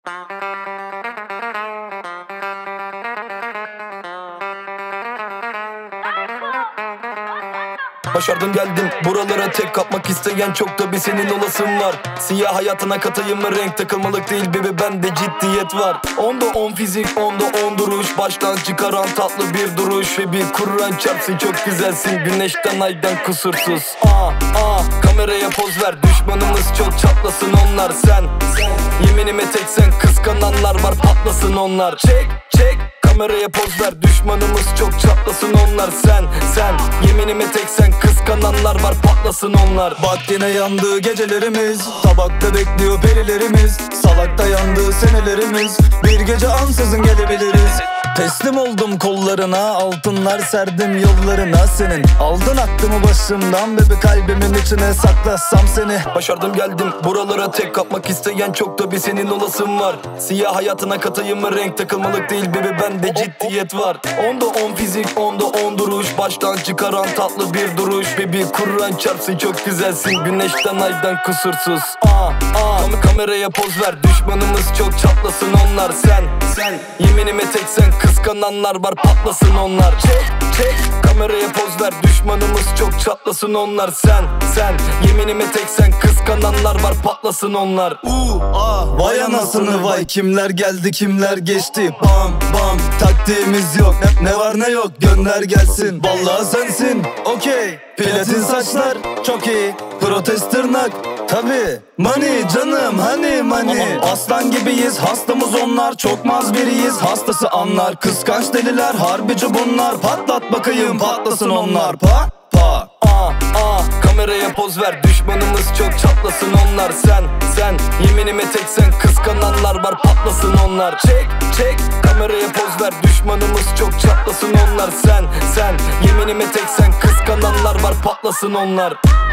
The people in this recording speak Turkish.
Başardım geldim buralara, tek kapmak isteyen çok, da bir senin olasın var. Siyah hayatına katayım mı, renk takılmalık değil baby, bende ciddiyet var. 10'da 10 fizik, 10'da 10 duruş, baştan çıkaran tatlı bir duruş. Ve bir Kur'an çarpsın çok güzelsin, güneşten aydan kusursuz. Kameraya poz ver, düşmanımız çok çatlasın onlar. Sen yeminime tek sen, kıskananlar var patlasın onlar. Çek kameraya poz ver, düşmanımız çok çatlasın onlar. Sen yeminime tek sen, kıskananlar var patlasın onlar. Bak yine yandı gecelerimiz, tabakta bekliyor perilerimiz. Salakta yandı senelerimiz, bir gece ansızın gelebiliriz. Teslim oldum kollarına, altınlar serdim yollarına senin. Aldın aklımı başımdan bebe, kalbimin içine saklasam seni. Başardım geldim buralara, tek kapmak isteyen çok, da bir senin olasın var. Siyah hayatına katayım mı, renk takılmalık değil baby, bende ciddiyet var. 10'da 10 fizik, 10'da 10 duruş, baştan çıkaran tatlı bir duruş. Ve bir Kur'an çarpsın çok güzelsin, güneşten aydan kusursuz. Kameraya poz ver, düşmanımız çok çatlasın onlar. Sen yeminime tek sen, kıskananlar var patlasın onlar. Çek kameraya poz ver, düşmanımız çok çatlasın onlar. Sen yeminime tek sen, kıskananlar var patlasın onlar. Vay anasını vay, kimler geldi kimler geçti. Bam taktiğimiz yok, ne var ne yok gönder gelsin. Vallahi sensin okey, platin saçlar çok iyi, protest tırnak tabi. Money canım hani money. Aslan gibiyiz, hastamız onlar, çok maz biriyiz, hastası anlar. Kıskanç deliler harbici bunlar, patlat bakayım patlasın onlar. Kameraya poz ver, düşmanımız çok çatlasın onlar. Sen yeminime tek sen, kıskananlar var patlasın onlar. Çek kameraya poz ver, düşmanımız çok çatlasın onlar. Sen yeminime tek sen, kıskananlar var patlasın onlar.